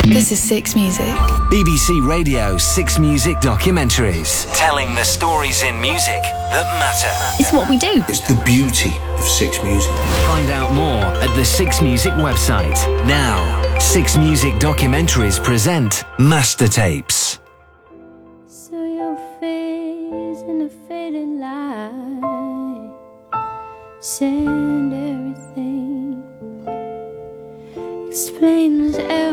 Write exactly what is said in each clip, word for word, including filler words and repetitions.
This is Six Music. B B C Radio Six Music documentaries, telling the stories in music that matter. It's what we do. It's the beauty of Six Music. Find out more at the Six Music website. Now, Six Music documentaries present Master Tapes. So your face in a faded light, send everything, explains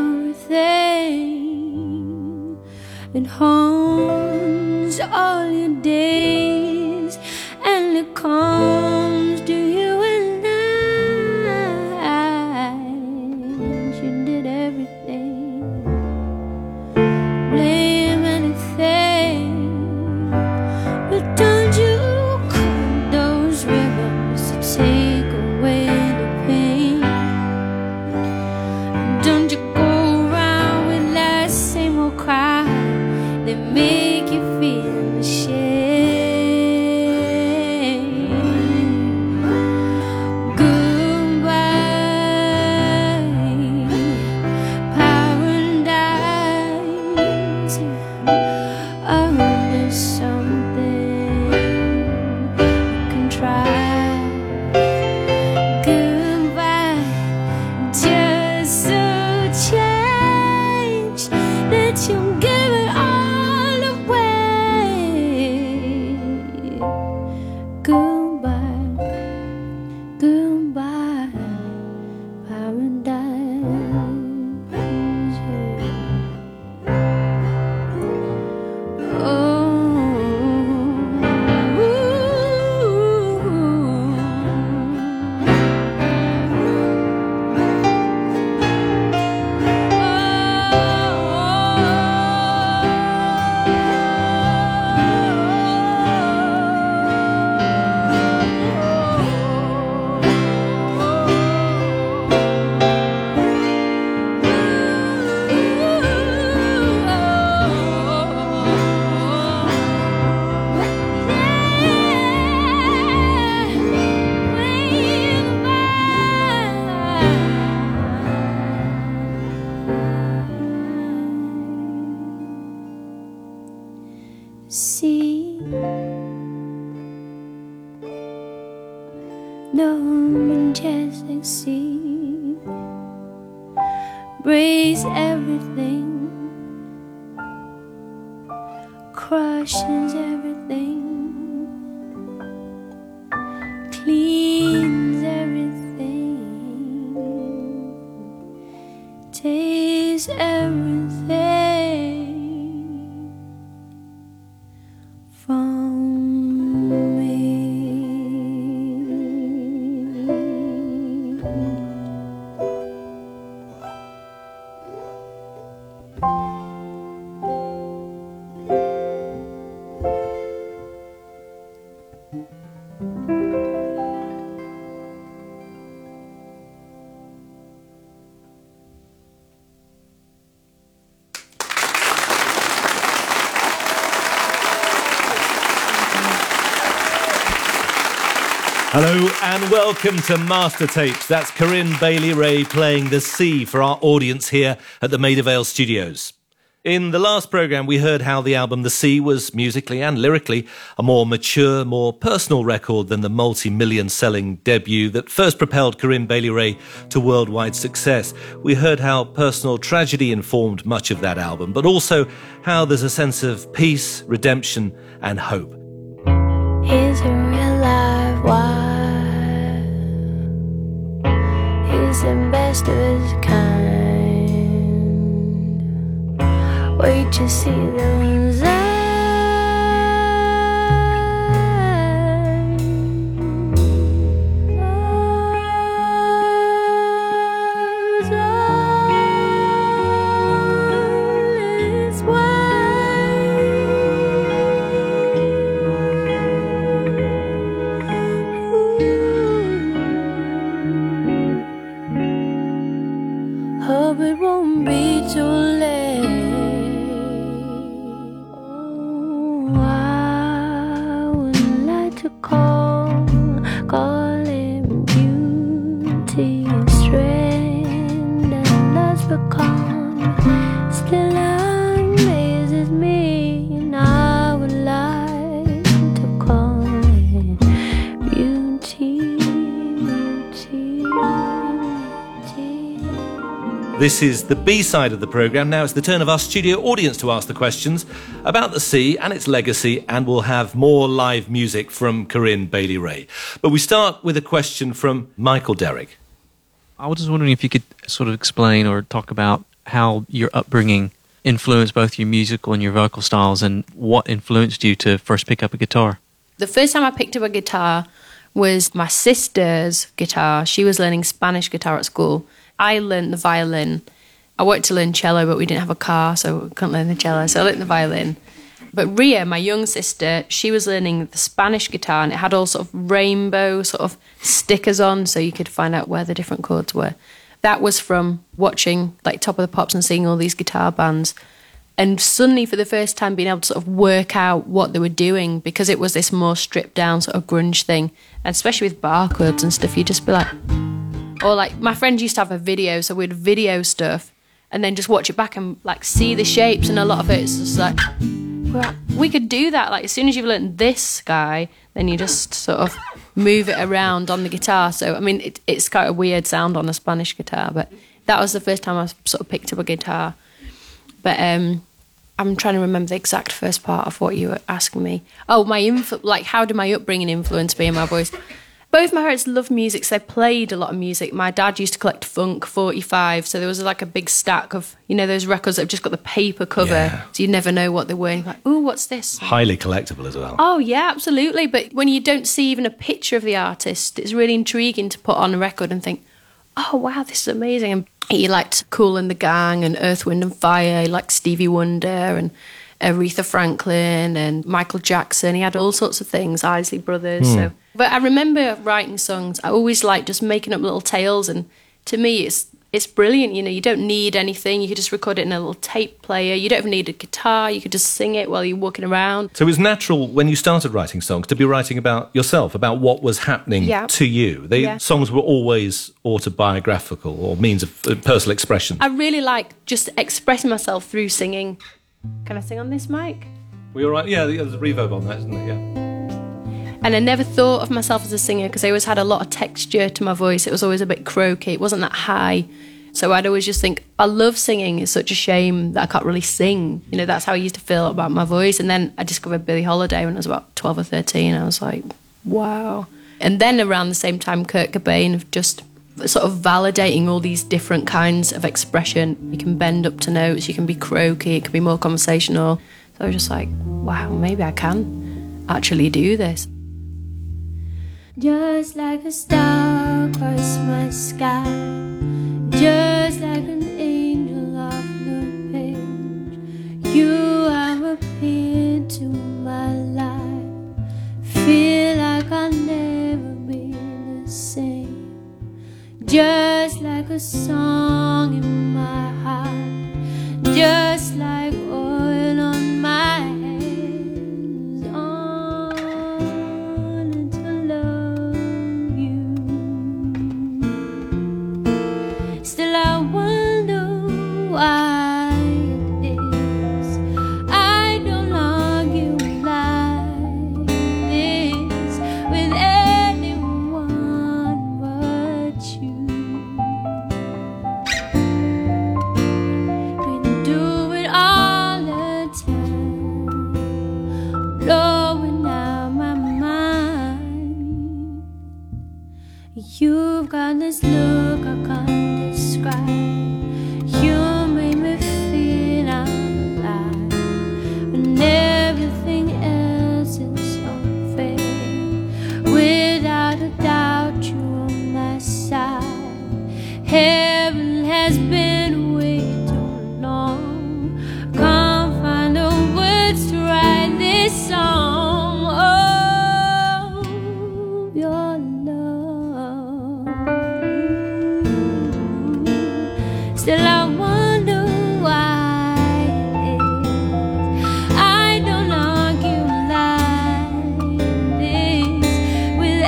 everything. It haunts all your days, and it comes to you and I. You did everything, blame anything, but don't you cut those ribbons to take away the pain. Don't you go around with that same old cry that make you feel ashamed. Goodbye, paradise. I hope there's something you can try. Goodbye, just a change that you give it all away. Goodbye, goodbye, paradise. See, the majestic sea breaks everything, crushes everything, cleans everything, takes everything from me. Hello and welcome to Master Tapes. That's Corinne Bailey Rae playing The Sea for our audience here at the Maida Vale Studios. In the last programme, we heard how the album The Sea was musically and lyrically a more mature, more personal record than the multi-million selling debut that first propelled Corinne Bailey Rae to worldwide success. We heard how personal tragedy informed much of that album, but also how there's a sense of peace, redemption and hope. He's a real life wild. He's the best of his kind. Wait to see those eyes. Those eyes wide. Hope it won't be too late. Oh, I would like to call, call him beauty and strength and lust, but can't still amazes me, and I would like to call it beauty, beauty, beauty. This is the B-side of the programme. Now it's the turn of our studio audience to ask the questions about the sea and its legacy, and we'll have more live music from Corinne Bailey Rae. But we start with a question from Michael Derrick. I was just wondering if you could sort of explain or talk about how your upbringing influenced both your musical and your vocal styles, and what influenced you to first pick up a guitar. The first time I picked up a guitar was my sister's guitar. She was learning Spanish guitar at school. I learned the violin. I wanted to learn cello, but we didn't have a car, so we couldn't learn the cello, so I learned the violin. But Ria, my young sister, she was learning the Spanish guitar, and it had all sort of rainbow sort of stickers on, so you could find out where the different chords were. That was from watching like Top of the Pops and seeing all these guitar bands. And suddenly, for the first time, being able to sort of work out what they were doing, because it was this more stripped down sort of grunge thing. And especially with barcodes and stuff, you'd just be like... Or like, my friends used to have a video, so we'd video stuff, and then just watch it back and like see the shapes, and a lot of it is just like... We could do that. Like, as soon as you've learned this guy, then you just sort of move it around on the guitar. So, I mean, it, it's quite a weird sound on a Spanish guitar, but that was the first time I sort of picked up a guitar. But um, I'm trying to remember the exact first part of what you were asking me. Oh, my influ- like, how did my upbringing influence me and my voice? Both my parents loved music, so they played a lot of music. My dad used to collect Funk forty-five, so there was like a big stack of, you know, those records that have just got the paper cover, Yeah. so you never know what they were. And you're like, ooh, what's this? Highly collectible as well. Oh, yeah, absolutely. But when you don't see even a picture of the artist, it's really intriguing to put on a record and think, oh, wow, this is amazing. And he liked Kool and the Gang and Earth, Wind and Fire. He liked Stevie Wonder and Aretha Franklin and Michael Jackson. He had all sorts of things, Isley Brothers. So, but I remember writing songs. I always liked just making up little tales, and to me, it's it's brilliant. You know, you don't need anything. You could just record it in a little tape player. You don't even need a guitar. You could just sing it while you're walking around. So it was natural when you started writing songs to be writing about yourself, about what was happening Yeah. to you. They, Yeah. Songs were always autobiographical or means of uh, personal expression. I really like just expressing myself through singing. Can I sing on this mic? Were you all right? Yeah, there's a reverb on that, isn't it? Yeah. And I never thought of myself as a singer because I always had a lot of texture to my voice. It was always a bit croaky. It wasn't that high. So I'd always just think, I love singing. It's such a shame that I can't really sing. You know, that's how I used to feel about my voice. And then I discovered Billie Holiday when I was about twelve or thirteen. I was like, wow. And then around the same time, Kurt Cobain, of just sort of validating all these different kinds of expression. You can bend up to notes, you can be croaky, it can be more conversational. So I was just like, wow, maybe I can actually do this. Just like a star across my sky, just like an angel off the page, you have appeared to my life. Feel like I'll never be the same. Just like a song in my heart, just like oil on my hands, on to love you. Still I wonder why it is I don't argue like this with anyone but you. We do it all the time, blowing out my mind. You've got this look I can't describe. You made me feel alive when everything else is unfair. Without a doubt, you're on my side. Heaven has been way too long. Can't find the words to write this song. Oh, your love. Still I wonder why it is I don't argue like this with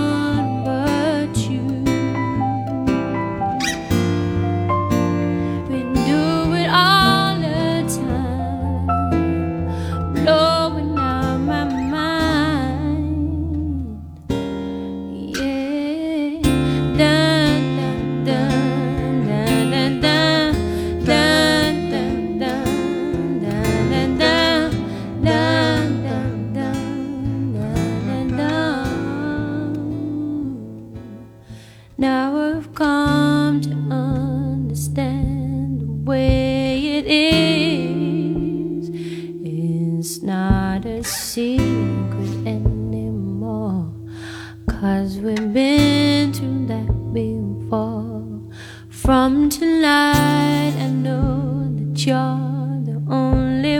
anyone but you. From tonight I know that you're the only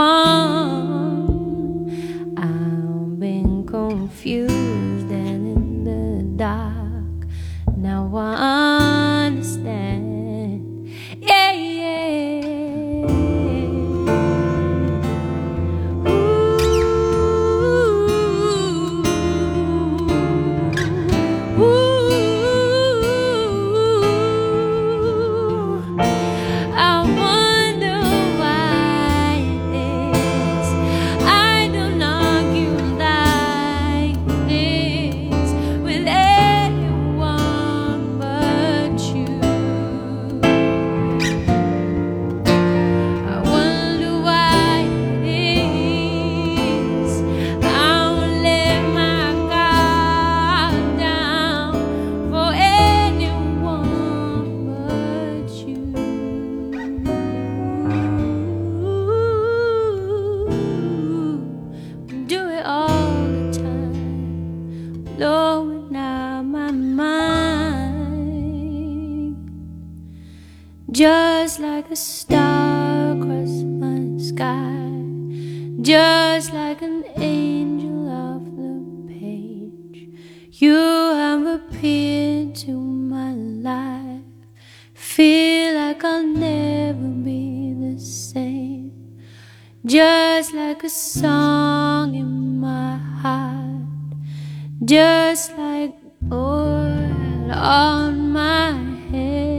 one. I've been confused and in the dark. Now I understand. Yeah, yeah. Ooh, ooh. Just like a star across my sky, just like an angel off the page, you have appeared to my life. Feel like I'll never be the same, just like a song in my heart, just like oil on my head.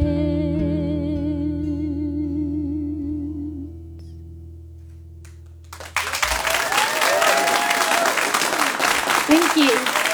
Thank you.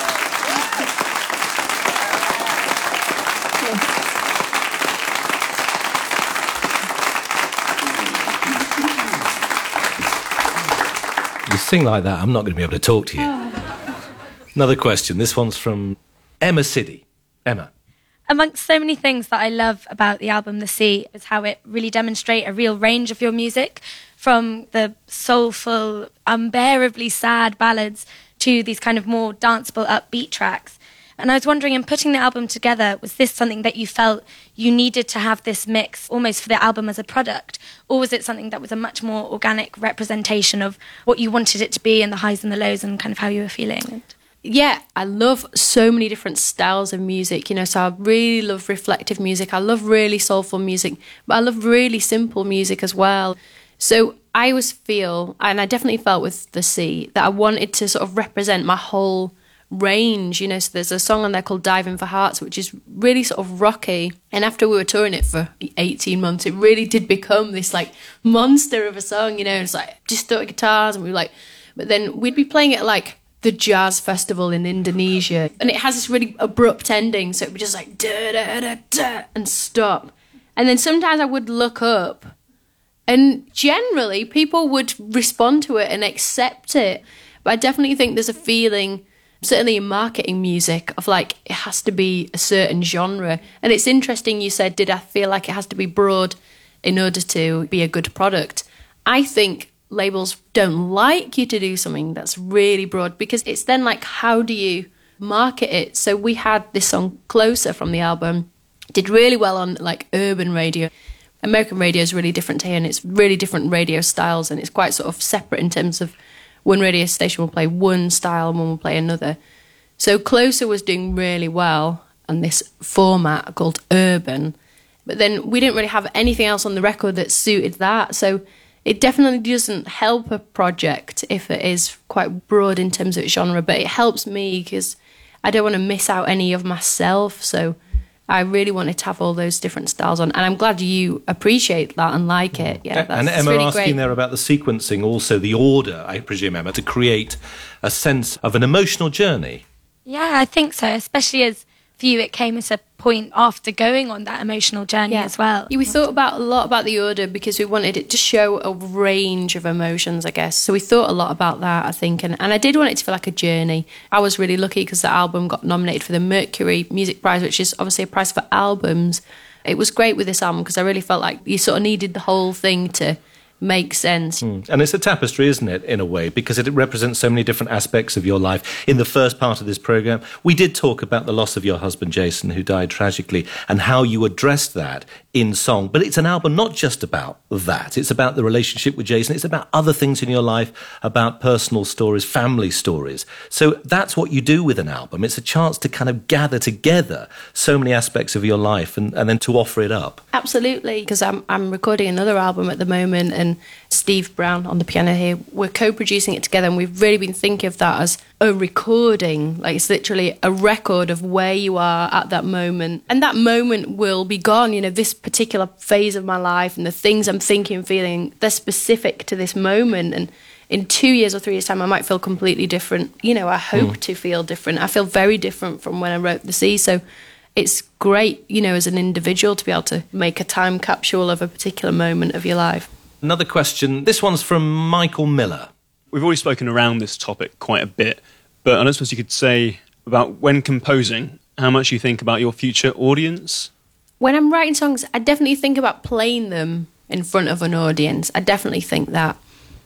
You sing like that, I'm not going to be able to talk to you. Oh. Another question. This one's from Emma City. Emma. Amongst so many things that I love about the album The Sea is how it really demonstrates a real range of your music, from the soulful, unbearably sad ballads to these kind of more danceable, upbeat tracks. And I was wondering, in putting the album together, was this something that you felt you needed to have this mix almost for the album as a product? Or was it something that was a much more organic representation of what you wanted it to be and the highs and the lows and kind of how you were feeling? Yeah, I love so many different styles of music, you know, so I really love reflective music. I love really soulful music, but I love really simple music as well. So I always feel, and I definitely felt with The Sea, that I wanted to sort of represent my whole range, you know. So there's a song on there called Diving for Hearts, which is really sort of rocky. And after we were touring it for eighteen months, it really did become this like monster of a song, you know. It's like distorted guitars, and we were like, but then we'd be playing it at like the jazz festival in Indonesia, and it has this really abrupt ending, so it would just like da da da da and stop. And then sometimes I would look up, and generally people would respond to it and accept it. But I definitely think there's a feeling, certainly in marketing music, of like it has to be a certain genre. And it's interesting you said, did I feel like it has to be broad in order to be a good product? I think labels don't like you to do something that's really broad, because it's then like, how do you market it? So we had this song Closer from the album, did really well on like urban radio. American radio is really different here, and it's really different radio styles, and it's quite sort of separate in terms of one radio station will play one style and one will play another. So Closer was doing really well on this format called urban, but then we didn't really have anything else on the record that suited that. So it definitely doesn't help a project if it is quite broad in terms of its genre, but it helps me because I don't want to miss out any of myself. So I really wanted to have all those different styles on, and I'm glad you appreciate that and like it. Yeah, that's and Emma really asking great. there about the sequencing, also the order, I presume, Emma, to create a sense of an emotional journey. Yeah, I think so, especially as for you it came as a point after going on that emotional journey Yeah. as well. Yeah, we thought about a lot about the order because we wanted it to show a range of emotions, I guess. So we thought a lot about that, I think. And, and I did want it to feel like a journey. I was really lucky because the album got nominated for the Mercury Music Prize, which is obviously a prize for albums. It was great with this album because I really felt like you sort of needed the whole thing to make sense. Mm. And it's a tapestry, isn't it, in a way, because it represents so many different aspects of your life. In the first part of this programme, we did talk about the loss of your husband, Jason, who died tragically, and how you addressed that in song. But it's an album not just about that. It's about the relationship with Jason. It's about other things in your life, about personal stories, family stories. So that's what you do with an album. It's a chance to kind of gather together so many aspects of your life and, and then to offer it up. Absolutely, because I'm, I'm recording another album at the moment, and Steve Brown on the piano here, we're co-producing it together, and we've really been thinking of that as a recording. Like, it's literally a record of where you are at that moment, and that moment will be gone. You know, this particular phase of my life and the things I'm thinking, feeling, they're specific to this moment, and in two years or three years' time, I might feel completely different. You know, I hope mm. to feel different. I feel very different from when I wrote The Sea, so it's great, you know, as an individual to be able to make a time capsule of a particular moment of your life. Another question. This one's from Michael Miller. We've already spoken around this topic quite a bit, but I don't suppose you could say about when composing, how much you think about your future audience? When I'm writing songs, I definitely think about playing them in front of an audience. I definitely think that.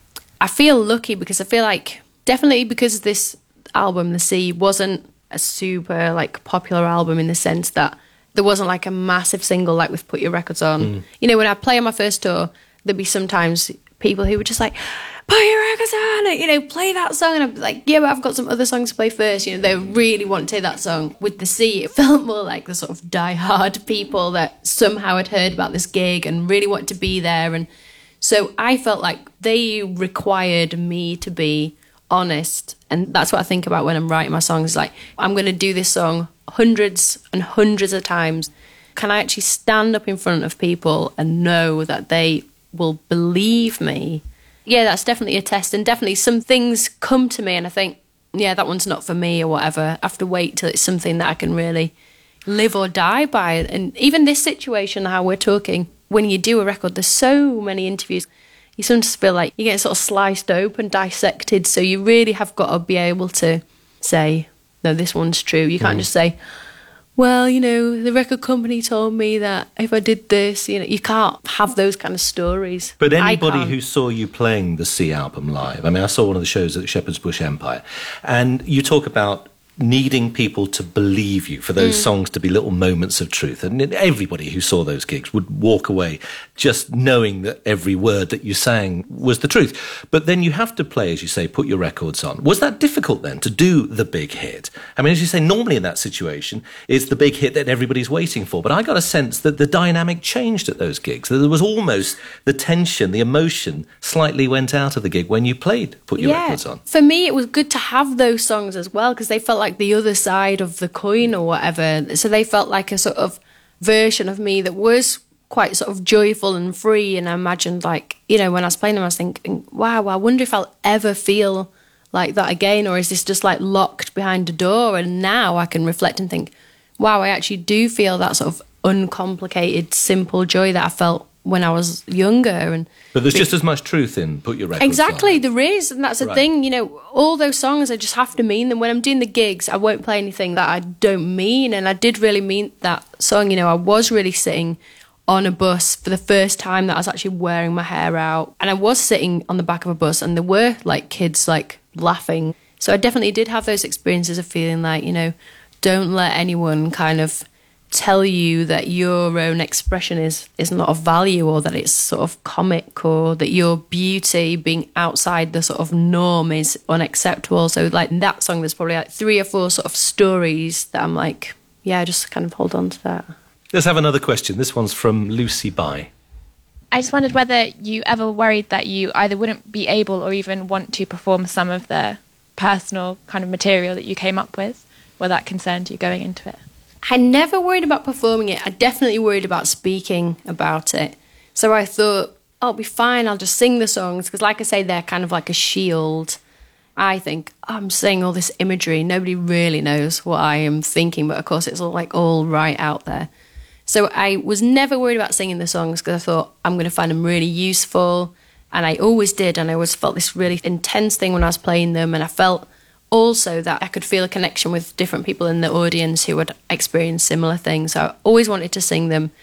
I feel lucky because I feel like, definitely because this album, The Sea, wasn't a super like popular album in the sense that there wasn't like a massive single like with Put Your Records On. Mm. You know, when I play on my first tour, there'd be sometimes people who were just like, put your records on, you know, play that song. And I'm like, yeah, but I've got some other songs to play first. You know, they really want to hear that song. With The Sea, it felt more like the sort of die-hard people that somehow had heard about this gig and really wanted to be there. And so I felt like they required me to be honest. And that's what I think about when I'm writing my songs. Like, I'm going to do this song hundreds and hundreds of times. Can I actually stand up in front of people and know that they will believe me? Yeah, that's definitely a test. And definitely some things come to me and I think, yeah, that one's not for me or whatever. I have to wait till it's something that I can really live or die by. And even this situation, how we're talking, when you do a record, there's so many interviews. You sometimes feel like you get sort of sliced open, dissected. So you really have got to be able to say, no, this one's true. You can't mm. just say, well, you know, the record company told me that if I did this, you know, you can't have those kind of stories. But anybody who saw you playing the Sea album live, I mean, I saw one of the shows at Shepherd's Bush Empire, and you talk about needing people to believe you, for those mm. songs to be little moments of truth. And everybody who saw those gigs would walk away just knowing that every word that you sang was the truth. But then you have to play, as you say, Put Your Records On. Was that difficult then to do the big hit? I mean, as you say, normally in that situation, it's the big hit that everybody's waiting for. But I got a sense that the dynamic changed at those gigs. That there was almost the tension, the emotion slightly went out of the gig when you played Put Your yeah. Records On. For me, it was good to have those songs as well because they felt like the other side of the coin or whatever. So they felt like a sort of version of me that was quite sort of joyful and free. And I imagined, like, you know, when I was playing them, I was thinking, wow, I wonder if I'll ever feel like that again, or is this just like locked behind a door? And now I can reflect and think, wow, I actually do feel that sort of uncomplicated, simple joy that I felt when I was younger. And but there's just as much truth in Put Your Records exactly On. There is, and that's the right. thing, you know, all those songs I just have to mean them. When I'm doing the gigs, I won't play anything that I don't mean, and I did really mean that song. You know, I was really sitting on a bus for the first time that I was actually wearing my hair out, and I was sitting on the back of a bus and there were like kids like laughing. So I definitely did have those experiences of feeling like, you know, don't let anyone kind of tell you that your own expression is, is not of value, or that it's sort of comic, or that your beauty being outside the sort of norm is unacceptable. So like in that song, there's probably like three or four sort of stories that I'm like, yeah, just kind of hold on to that. Let's have another question. This one's from Lucy By. I just wondered whether you ever worried that you either wouldn't be able or even want to perform some of the personal kind of material that you came up with, whether that concerned you going into it. I never worried about performing it. I definitely worried about speaking about it. So I thought, oh, I'll be fine. I'll just sing the songs. Because like I say, they're kind of like a shield. I think, oh, I'm saying all this imagery. Nobody really knows what I am thinking. But of course, it's all like all right out there. So I was never worried about singing the songs because I thought I'm going to find them really useful. And I always did. And I always felt this really intense thing when I was playing them. And I felt also that I could feel a connection with different people in the audience who had experienced similar things. So I always wanted to sing them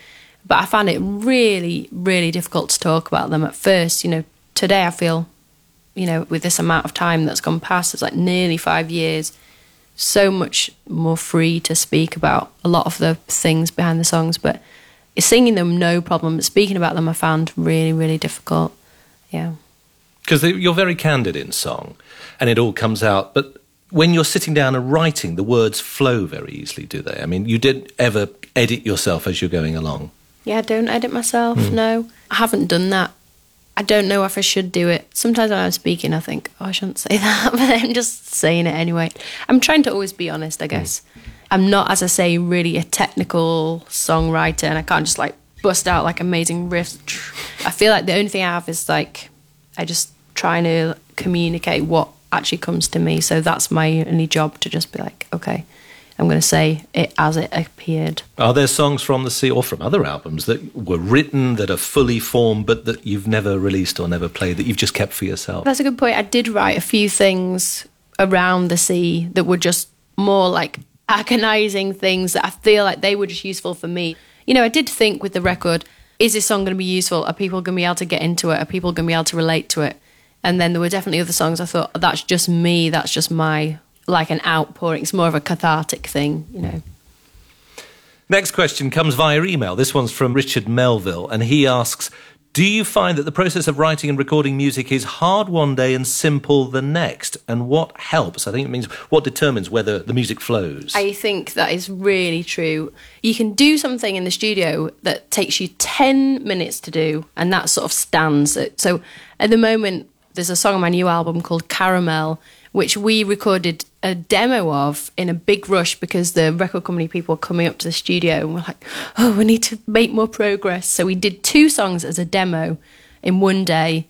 But I found it really, really difficult to talk about them at first. You know, today I feel, you know, with this amount of time that's gone past, it's like nearly five years, so much more free to speak about a lot of the things behind the songs. But singing them, no problem. But speaking about them, I found really, really difficult. Yeah. Because you're very candid in song, and it all comes out. But when you're sitting down and writing, the words flow very easily, do they? I mean, you didn't ever edit yourself as you're going along. Yeah, I don't edit myself, Mm. no. I haven't done that. I don't know if I should do it. Sometimes when I'm speaking, I think, oh, I shouldn't say that, but I'm just saying it anyway. I'm trying to always be honest, I guess. Mm. I'm not, as I say, really a technical songwriter, and I can't just, like, bust out, like, amazing riffs. I feel like the only thing I have is, like, I just trying to communicate what actually comes to me. So that's my only job, to just be like, okay, I'm going to say it as it appeared. Are there songs from The Sea or from other albums that were written, that are fully formed, but that you've never released or never played, that you've just kept for yourself? That's a good point. I did write a few things around The Sea that were just more like agonising things that I feel like they were just useful for me. You know, I did think with the record, is this song going to be useful? Are people going to be able to get into it? Are people going to be able to relate to it? And then there were definitely other songs I thought, that's just me, that's just my, like an outpouring. It's more of a cathartic thing, you know. Next question comes via email. This one's from Richard Melville, and he asks, do you find that the process of writing and recording music is hard one day and simple the next? And what helps? I think it means what determines whether the music flows. I think that is really true. You can do something in the studio that takes you ten minutes to do, and that sort of stands it. So at the moment, there's a song on my new album called Caramel, which we recorded a demo of in a big rush because the record company people were coming up to the studio and we're like, oh, we need to make more progress. So we did two songs as a demo in one day.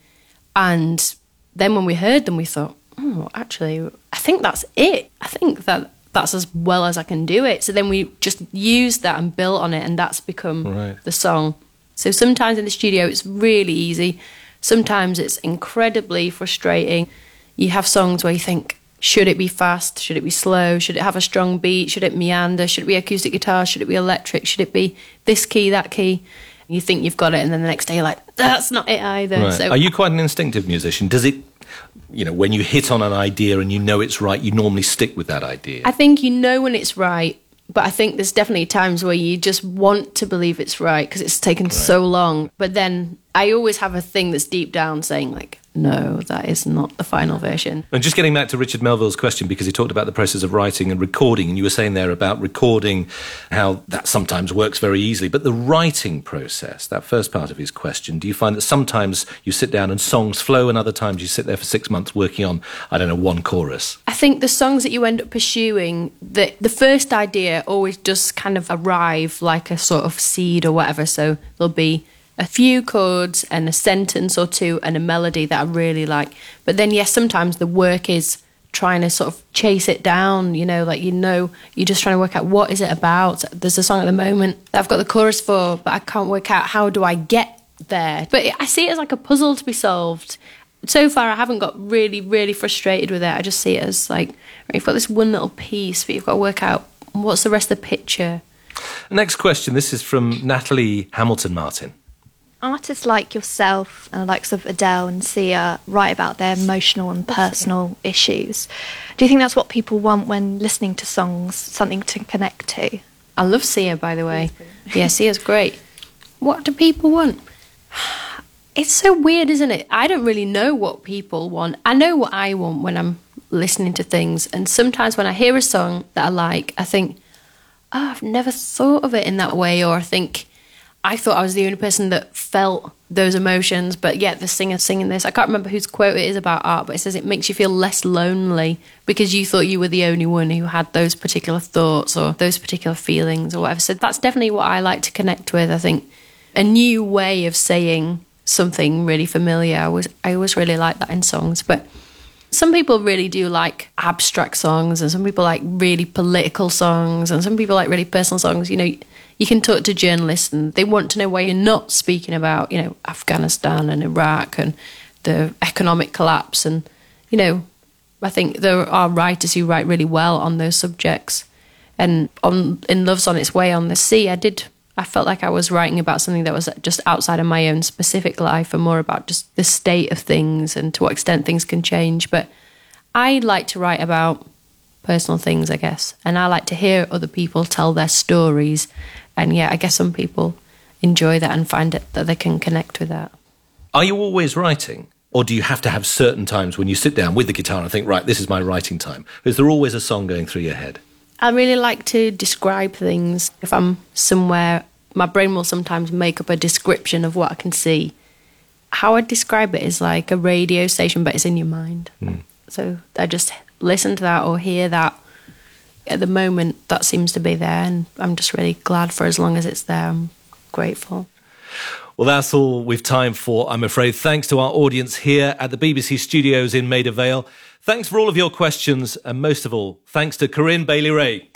And then when we heard them, we thought, oh, actually, I think that's it. I think that that's as well as I can do it. So then we just used that and built on it, and that's become right. the song. So sometimes in the studio, it's really easy. Sometimes it's incredibly frustrating. You have songs where you think, should it be fast? Should it be slow? Should it have a strong beat? Should it meander? Should it be acoustic guitar? Should it be electric? Should it be this key, that key? You think you've got it, and then the next day you're like, that's not it either. Right. So, are you quite an instinctive musician? Does it, you know, when you hit on an idea and you know it's right, you normally stick with that idea? I think you know when it's right, but I think there's definitely times where you just want to believe it's right because it's taken right. so long. But then I always have a thing that's deep down saying, like, no, that is not the final version. And just getting back to Richard Melville's question, because he talked about the process of writing and recording, and you were saying there about recording, how that sometimes works very easily. But the writing process, that first part of his question, do you find that sometimes you sit down and songs flow, and other times you sit there for six months working on, I don't know, one chorus? I think the songs that you end up pursuing, the, the first idea always does kind of arrive like a sort of seed or whatever. So there'll be a few chords and a sentence or two and a melody that I really like. But then, yes, sometimes the work is trying to sort of chase it down, you know, like, you know, you're just trying to work out what is it about. There's a song at the moment that I've got the chorus for, but I can't work out how do I get there. But I see it as like a puzzle to be solved. So far, I haven't got really, really frustrated with it. I just see it as like, right, you've got this one little piece, but you've got to work out what's the rest of the picture. Next question. This is from Natalie Hamilton-Martin. Artists like yourself and the likes of Adele and Sia write about their emotional and personal issues. Do you think that's what people want when listening to songs, something to connect to? I love Sia, by the way. Yeah, Sia's great. What do people want? It's so weird, isn't it? I don't really know what people want. I know what I want when I'm listening to things. And sometimes when I hear a song that I like, I think, oh, I've never thought of it in that way. Or I think, I thought I was the only person that felt those emotions, but yet the singer singing this, I can't remember whose quote it is about art, but it says it makes you feel less lonely because you thought you were the only one who had those particular thoughts or those particular feelings or whatever. So that's definitely what I like to connect with. I think a new way of saying something really familiar. I was I always really like that in songs, but some people really do like abstract songs, and some people like really political songs, and some people like really personal songs. You know, you can talk to journalists and they want to know why you're not speaking about, you know, Afghanistan and Iraq and the economic collapse. And, you know, I think there are writers who write really well on those subjects. And on in Love's on Its Way on the Sea, I did I felt like I was writing about something that was just outside of my own specific life and more about just the state of things and to what extent things can change. But I like to write about personal things, I guess. And I like to hear other people tell their stories. And yeah, I guess some people enjoy that and find it that they can connect with that. Are you always writing? Or do you have to have certain times when you sit down with the guitar and think, right, this is my writing time? Is there always a song going through your head? I really like to describe things. If I'm somewhere, my brain will sometimes make up a description of what I can see. How I describe it is like a radio station, but it's in your mind. Mm. So I just listen to that or hear that. At the moment, that seems to be there, and I'm just really glad for as long as it's there. I'm grateful. Well, that's all we've time for, I'm afraid. Thanks to our audience here at the B B C studios in Maida Vale. Thanks for all of your questions, and most of all, thanks to Corinne Bailey-Rae.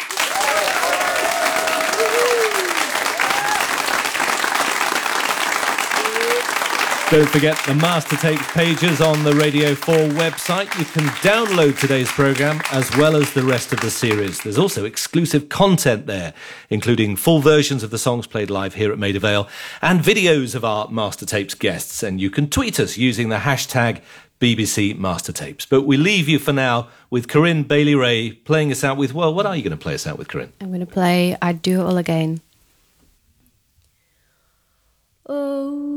Don't forget the Master Tapes pages on the Radio four website. You can download today's programme as well as the rest of the series. There's also exclusive content there, including full versions of the songs played live here at Maida Vale and videos of our Master Tapes guests. And you can tweet us using the hashtag B B C Master Tapes. But we leave you for now with Corinne Bailey-Rae playing us out with, well, what are you going to play us out with, Corinne? I'm going to play I'd Do It All Again. Oh.